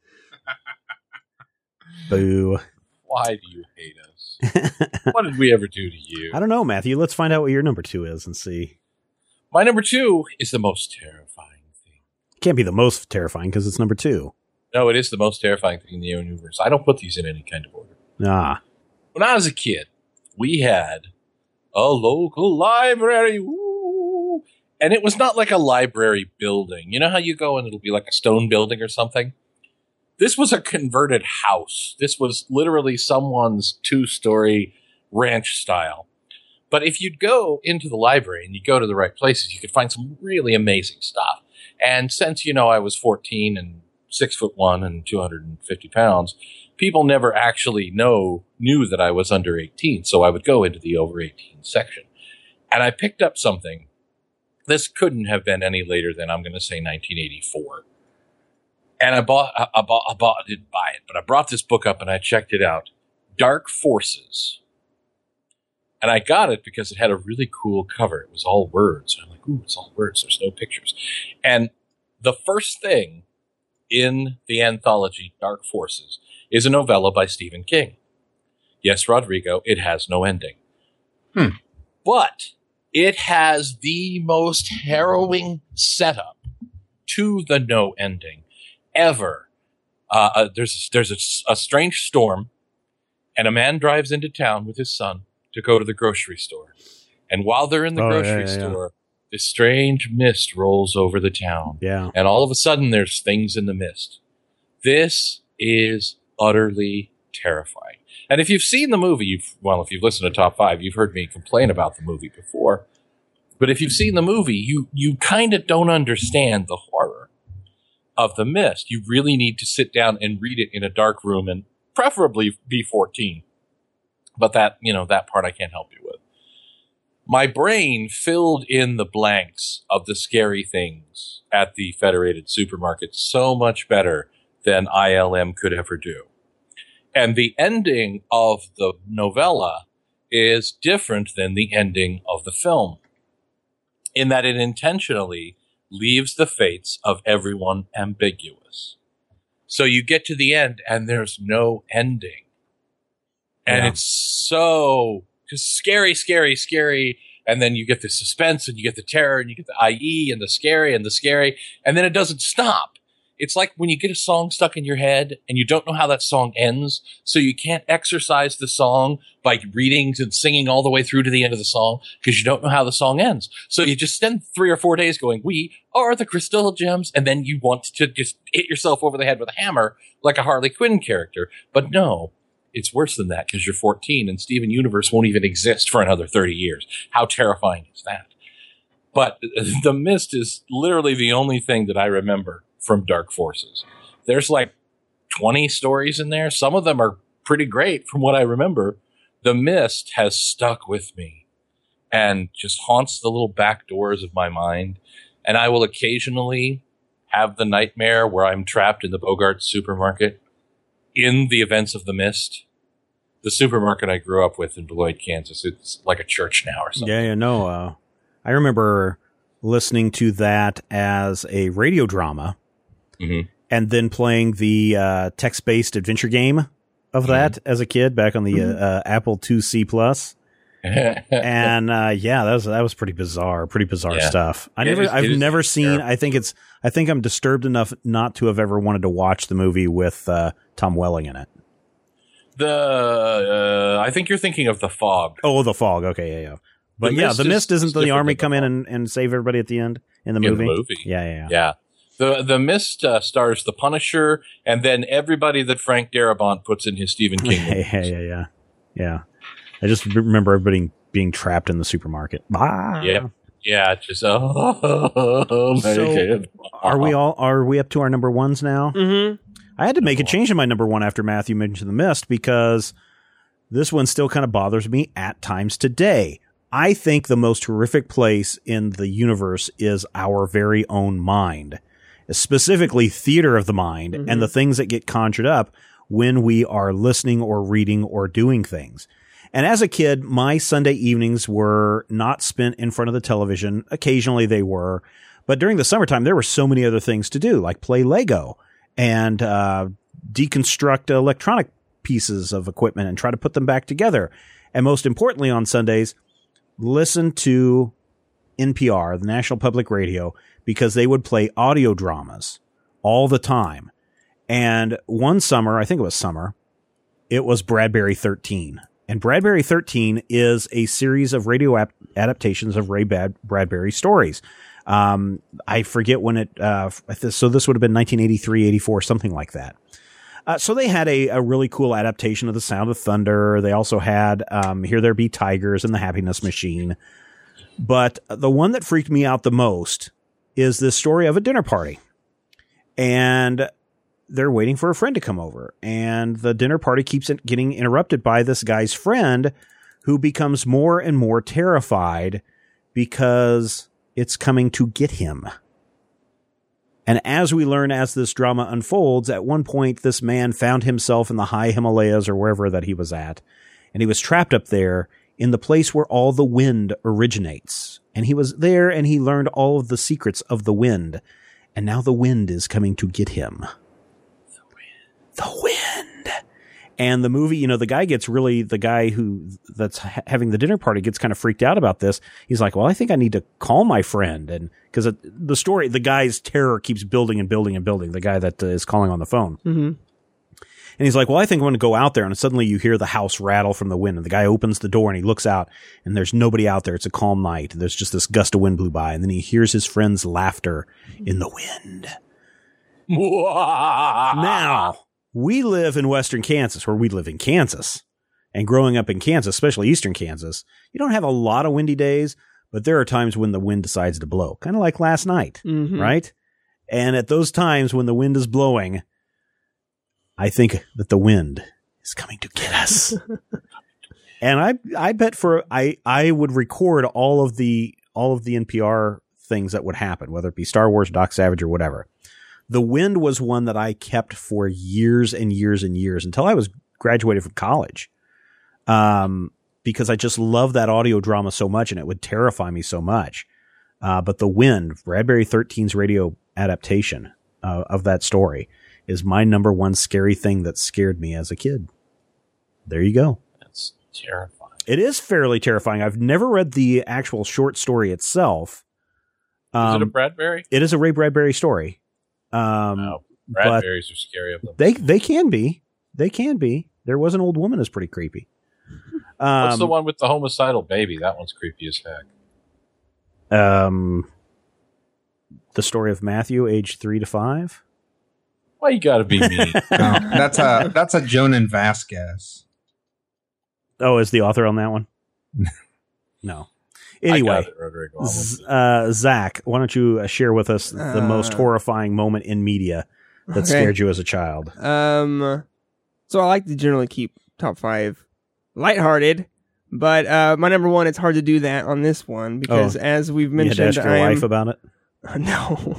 Boo. Why do you hate us? What did we ever do to you? I don't know, Matthew. Let's find out what your number 2 is and see. My number 2 is the most terrifying thing. Can't be the most terrifying because it's number 2. No, it is the most terrifying thing in the universe. I don't put these in any kind of order. Ah. When I was a kid, we had a local library. Woo! And it was not like a library building. You know how you go and it'll be like a stone building or something? This was a converted house. This was literally someone's 2-story ranch style. But if you'd go into the library and you go to the right places, you could find some really amazing stuff. And since, I was 14 and 6'1" and 250 pounds, people never actually knew that I was under 18. So I would go into the over 18 section. And I picked up something. This couldn't have been any later than, I'm going to say, 1984. And I didn't buy it, but I brought this book up and I checked it out. Dark Forces. And I got it because it had a really cool cover. It was all words. I'm like, ooh, it's all words. There's no pictures. And the first thing in the anthology Dark Forces is a novella by Stephen King. Yes, Rodrigo, it has no ending. But it has the most harrowing setup to the no ending ever. There's a strange storm, and a man drives into town with his son to go to the grocery store. And while they're in the grocery store, this strange mist rolls over the town. Yeah. And all of a sudden, there's things in the mist. This is utterly terrifying. And if you've seen the movie, if you've listened to Top 5, you've heard me complain about the movie before. But if you've seen the movie, you kind of don't understand the horror of the mist. You really need to sit down and read it in a dark room and preferably be 14. But that part I can't help you with. My brain filled in the blanks of the scary things at the Federated Supermarket so much better than ILM could ever do. And the ending of the novella is different than the ending of the film, in that it intentionally leaves the fates of everyone ambiguous. So you get to the end and there's no ending. And it's so just scary. And then you get the suspense and you get the terror and you get the IE and the scary. And then it doesn't stop. It's like when you get a song stuck in your head and you don't know how that song ends. So you can't exercise the song by reading and singing all the way through to the end of the song because you don't know how the song ends. So you just spend 3 or 4 days going, we are the Crystal Gems. And then you want to just hit yourself over the head with a hammer like a Harley Quinn character. But no. It's worse than that because you're 14 and Steven Universe won't even exist for another 30 years. How terrifying is that? But The Mist is literally the only thing that I remember from Dark Forces. There's like 20 stories in there. Some of them are pretty great from what I remember. The Mist has stuck with me and just haunts the little back doors of my mind. And I will occasionally have the nightmare where I'm trapped in the Bogart supermarket in the events of The Mist. The supermarket I grew up with in Beloit, Kansas, it's like a church now or something. Yeah, no. I remember listening to that as a radio drama, and then playing the text-based adventure game of that as a kid back on the Apple IIc Plus. And that was pretty bizarre stuff. I've never seen. I think I'm disturbed enough not to have ever wanted to watch the movie with Tom Welling in it. I think you're thinking of The Fog. Oh, The Fog. Okay, yeah. But The Mist isn't the army come in and save everybody at the end in the movie? Yeah. The Mist stars the Punisher and then everybody that Frank Darabont puts in his Stephen King movies. Yeah. I just remember everybody being trapped in the supermarket. Yeah. Just so are we up to our number ones now? Mm-hmm. I had to make a change in my number one after Matthew mentioned The Mist because this one still kind of bothers me at times today. I think the most horrific place in the universe is our very own mind, specifically theater of the mind and the things that get conjured up when we are listening or reading or doing things. And as a kid, my Sunday evenings were not spent in front of the television. Occasionally they were, but during the summertime, there were so many other things to do, like play Lego and deconstruct electronic pieces of equipment and try to put them back together. And most importantly, on Sundays, listen to NPR, the National Public Radio, because they would play audio dramas all the time. And one summer, I think it was summer, it was Bradbury 13. And Bradbury 13 is a series of radio adaptations of Ray Bradbury stories. I forget when so this would have been 1983, 84, something like that. So they had a really cool adaptation of The Sound of Thunder. They also had Here There Be Tigers and The Happiness Machine. But the one that freaked me out the most is this story of a dinner party. And they're waiting for a friend to come over. And the dinner party keeps getting interrupted by this guy's friend who becomes more and more terrified because it's coming to get him. And as we learn as this drama unfolds, at one point, this man found himself in the high Himalayas or wherever that he was at. And he was trapped up there in the place where all the wind originates. And he was there and he learned all of the secrets of the wind. And now the wind is coming to get him. The wind. And the movie, the guy that's having the dinner party gets kind of freaked out about this. He's like, well, I think I need to call my friend. And because the story, the guy's terror keeps building and building and building, the guy that is calling on the phone. Mm-hmm. And he's like, well, I think I'm going to go out there. And suddenly you hear the house rattle from the wind. And the guy opens the door and he looks out and there's nobody out there. It's a calm night. There's just this gust of wind blew by. And then he hears his friend's laughter in the wind. Now, we live in Western Kansas, where we live in Kansas. And growing up in Kansas, especially Eastern Kansas, you don't have a lot of windy days, but there are times when the wind decides to blow. Kind of like last night, right? And at those times when the wind is blowing, I think that the wind is coming to get us. And I bet I would record all of the NPR things that would happen, whether it be Star Wars, Doc Savage, or whatever. The wind was one that I kept for years and years and years until I was graduated from college. Because I just love that audio drama so much and it would terrify me so much. But the wind, Bradbury 13's radio adaptation of that story is my number one scary thing that scared me as a kid. There you go. That's terrifying. It is fairly terrifying. I've never read the actual short story itself. Is it a Bradbury? It is a Ray Bradbury story. No, Bradburys are scary of them. They can be. They can be. There Was an Old Woman is pretty creepy. What's the one with the homicidal baby? That one's creepy as heck. The story of Matthew, age 3 to 5. Why you gotta be mean? No, that's a Jonan Vasquez. Oh, is the author on that one? No. Anyway, Zach, why don't you share with us the most horrifying moment in media that scared you as a child? So I like to generally keep top 5 lighthearted, but my number one, it's hard to do that on this one because as we've mentioned, you had to ask your wife about it? No.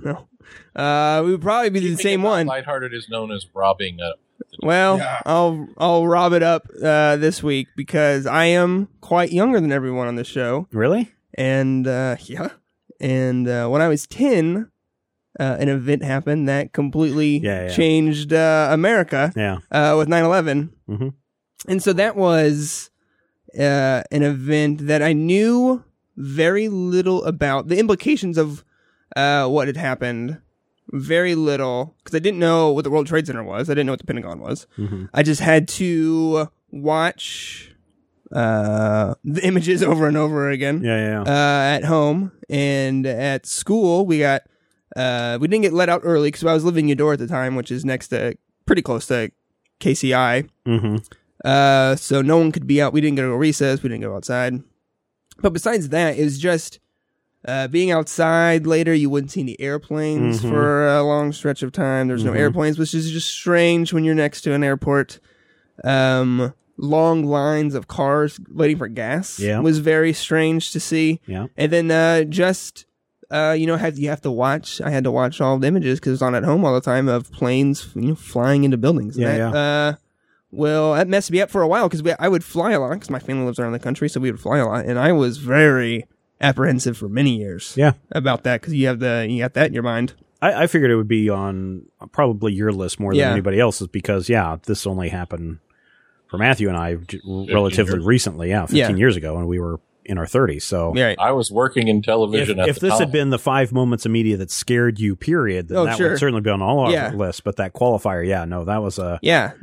No. We would probably be the same one. Lighthearted is known as robbing up. Well, yeah. I'll rob it up this week because I am quite younger than everyone on the show. Really? And yeah. And when I was 10, an event happened that completely changed America with 9/11. Mm-hmm. And so that was an event that I knew very little about. The implications of what had happened, very little, because I didn't know what the World Trade Center was. I didn't know what the Pentagon was. Mm-hmm. I just had to watch the images over and over again at home. And at school, we didn't get let out early because I was living in Eudora at the time, which is pretty close to KCI. Mm-hmm. So no one could be out. We didn't go to recess. We didn't go outside. But besides that, it was just being outside later. You wouldn't see any airplanes for a long stretch of time. There's no airplanes, which is just strange when you're next to an airport. Long lines of cars waiting for gas was very strange to see. Yeah. And then you have to watch. I had to watch all the images because it was on at home all the time of planes flying into buildings. Well, that messed me up for a while because I would fly a lot because my family lives around the country, so we would fly a lot, and I was very apprehensive for many years. About that because you got that in your mind. I figured it would be on probably your list more than anybody else's because this only happened for Matthew and I relatively recently. 15 years ago, and we were in our 30s. So I was working in television if this had been the 5 moments of media that scared you, period, then that would certainly be on all our lists. But that qualifier, that was a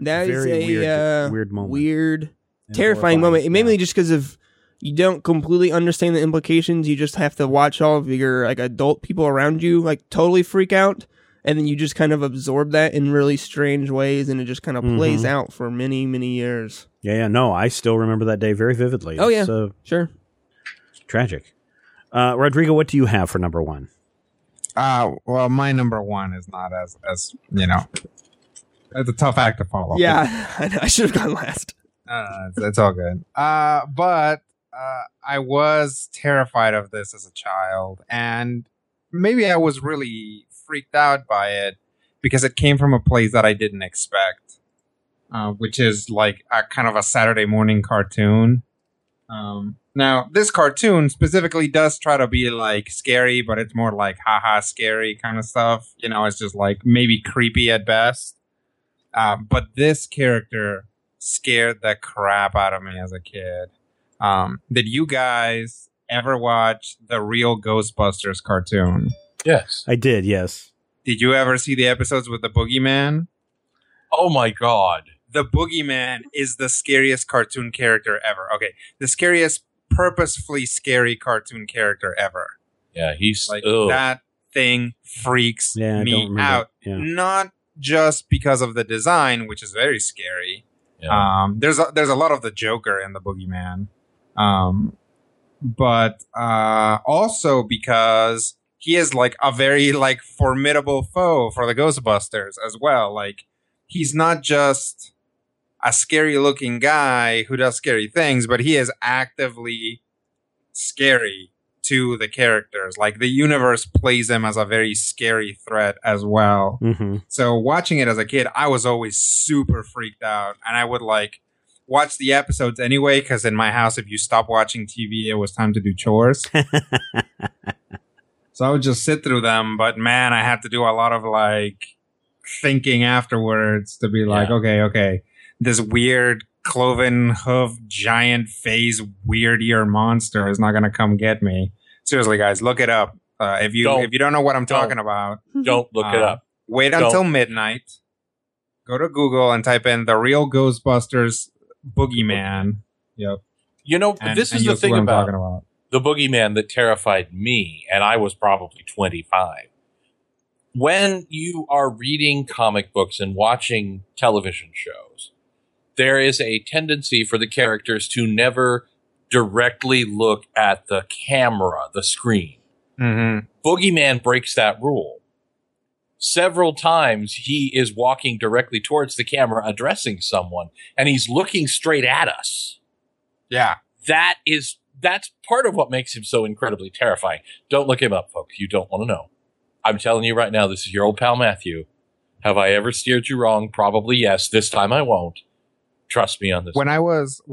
weird moment. Weird, terrifying moment. Mainly just because of you don't completely understand the implications. You just have to watch all of your adult people around you totally freak out. And then you just kind of absorb that in really strange ways, and it just kind of plays out for many, many years. No, I still remember that day very vividly. Oh, yeah, sure. Tragic. Rodrigo, what do you have for number one? Well, my number one is not as it's a tough act to follow. Yeah, I should have gone last. It's all good. But I was terrified of this as a child, and maybe I was really freaked out by it because it came from a place that I didn't expect, which is like a kind of a Saturday morning cartoon. Now, this cartoon specifically does try to be scary, but it's more haha scary kind of stuff. It's just maybe creepy at best. But this character scared the crap out of me as a kid. Did you guys ever watch the Real Ghostbusters cartoon? Yes. I did, yes. Did you ever see the episodes with the Boogeyman? Oh my God. The Boogeyman is the scariest cartoon character ever. Okay, the scariest, purposefully scary cartoon character ever. Yeah, he's... that thing freaks me out. Yeah. Not just because of the design, which is very scary. Yeah. There's a lot of the Joker in the Boogeyman. But also because he is a very formidable foe for the Ghostbusters as well. He's not just a scary looking guy who does scary things, but he is actively scary to the characters. The universe plays him as a very scary threat as well. Mm-hmm. So watching it as a kid, I was always super freaked out, and I would watch the episodes anyway, because in my house, if you stop watching TV, it was time to do chores. So I would just sit through them, but man, I had to do a lot of thinking afterwards to be okay, this weird cloven hoof giant phase weird ear monster is not going to come get me. Seriously, guys, look it up. If you don't know what I'm talking about, don't look it up. Wait until midnight. Go to Google and type in the Real Ghostbusters Boogeyman. Yep. This is the thing about the Boogeyman that terrified me, and I was probably 25. When you are reading comic books and watching television shows, there is a tendency for the characters to never directly look at the camera, the screen. Mm-hmm. Boogeyman breaks that rule. Several times he is walking directly towards the camera, addressing someone, and he's looking straight at us. Yeah. That's part of what makes him so incredibly terrifying. Don't look him up, folks. You don't want to know. I'm telling you right now, this is your old pal Matthew. Have I ever steered you wrong? Probably yes. This time I won't. Trust me on this. When I was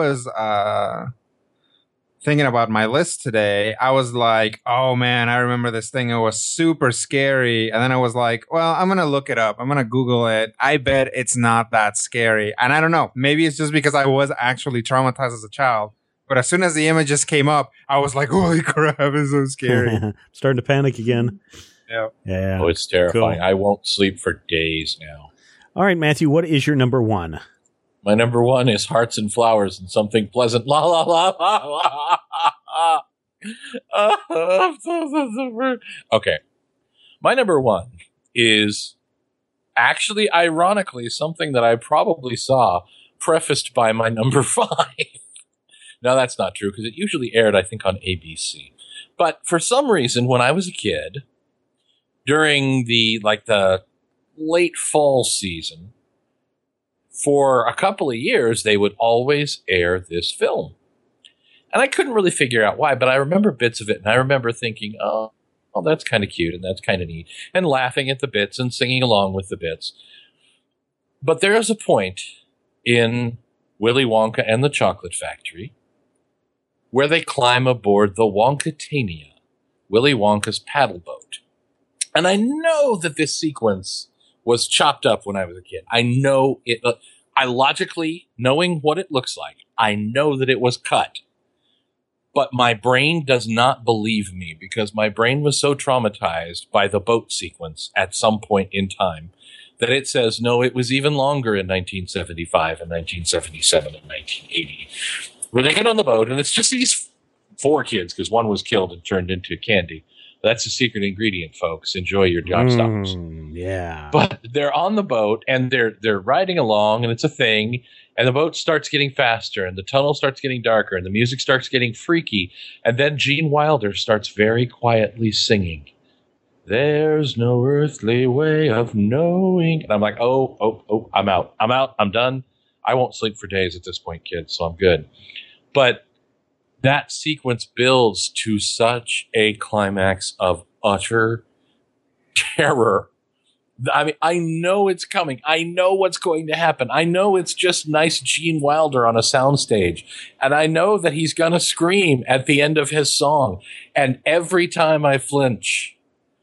thinking about my list today, I was like, oh man, I remember this thing. It was super scary. And then I was like, well, I'm going to look it up. I'm going to Google it. I bet it's not that scary. And I don't know. Maybe it's just because I was actually traumatized as a child. But as soon as the images came up, I was like, holy crap, it's so scary. Starting to panic again. Yeah. Oh, it's terrifying. Cool. I won't sleep for days now. All right, Matthew, what is your number one? My number one is Hearts and Flowers and Something Pleasant. La la la la la. Okay. My number one is actually, ironically, something that I probably saw prefaced by my number 5. No, that's not true because it usually aired, I think, on ABC. But for some reason, when I was a kid, during the late fall season, for a couple of years, they would always air this film. And I couldn't really figure out why, but I remember bits of it, and I remember thinking, oh, that's kind of cute, and that's kind of neat, and laughing at the bits and singing along with the bits. But there is a point in Willy Wonka and the Chocolate Factory where they climb aboard the Wonkatania, Willy Wonka's paddle boat. And I know that this sequence was chopped up when I was a kid. I know it. I logically, knowing what it looks like, I know that it was cut. But my brain does not believe me because my brain was so traumatized by the boat sequence at some point in time that it says, no, it was even longer in 1975 and 1977 and 1980. Where they get on the boat, and it's just these 4 kids because one was killed and turned into candy. That's the secret ingredient, folks. Enjoy your Gobstoppers. Yeah. But they're on the boat, and they're riding along, and it's a thing, and the boat starts getting faster, and the tunnel starts getting darker, and the music starts getting freaky, and then Gene Wilder starts very quietly singing, "There's no earthly way of knowing." And I'm like, oh, I'm out. I'm done. I won't sleep for days at this point, kids, so I'm good. But that sequence builds to such a climax of utter terror. I mean, I know it's coming. I know what's going to happen. I know it's just nice Gene Wilder on a soundstage. And I know that he's going to scream at the end of his song. And every time I flinch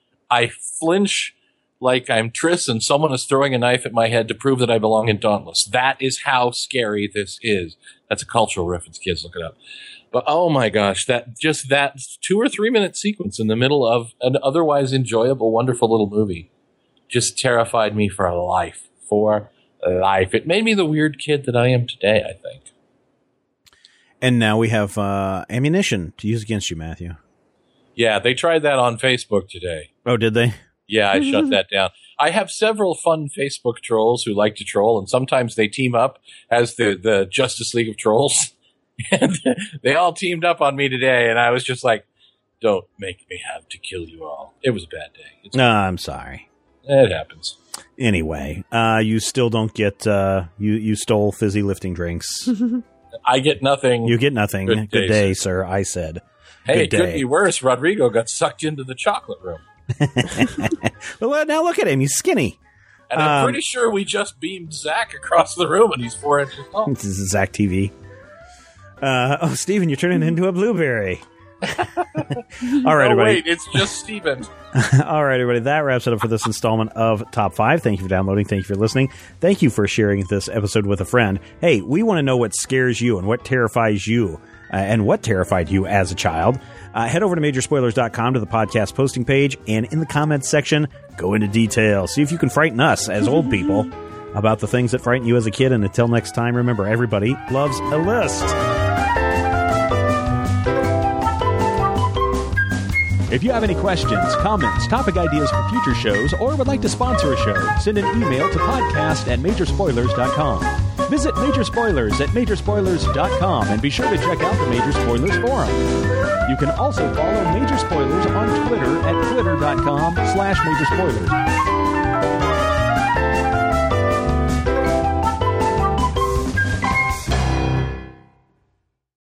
like I'm Triss and someone is throwing a knife at my head to prove that I belong in Dauntless. That is how scary this is. That's a cultural reference, kids. Look it up. But oh my gosh, that 2 or 3 minute sequence in the middle of an otherwise enjoyable, wonderful little movie just terrified me for life. For life. It made me the weird kid that I am today, I think. And now we have ammunition to use against you, Matthew. Yeah, they tried that on Facebook today. Oh, did they? Yeah, I shut that down. I have several fun Facebook trolls who like to troll, and sometimes they team up as the Justice League of Trolls. And they all teamed up on me today, and I was just like, don't make me have to kill you all. It was a bad day. No, I'm sorry. It happens. Anyway, you still don't get, you stole fizzy lifting drinks. I get nothing. You get nothing. Good day, sir, I said. Hey, it could be worse. Rodrigo got sucked into the chocolate room. Well, now look at him. He's skinny. And I'm pretty sure we just beamed Zach across the room, and he's 4 inches tall. This is Zach TV. Steven, you're turning into a blueberry. All right, everybody. Wait, it's just Steven. All right, everybody. That wraps it up for this installment of Top 5. Thank you for downloading. Thank you for listening. Thank you for sharing this episode with a friend. Hey, we want to know what scares you and what terrifies you and what terrified you as a child. Head over to Majorspoilers.com to the podcast posting page, and in the comments section, go into detail. See if you can frighten us as old people about the things that frighten you as a kid. And until next time, remember, everybody loves a list. If you have any questions, comments, topic ideas for future shows, or would like to sponsor a show, send an email to podcast@Majorspoilers.com. Visit Major Spoilers at Majorspoilers.com and be sure to check out the Major Spoilers Forum. You can also follow Major Spoilers on Twitter at Twitter.com/Majorspoilers.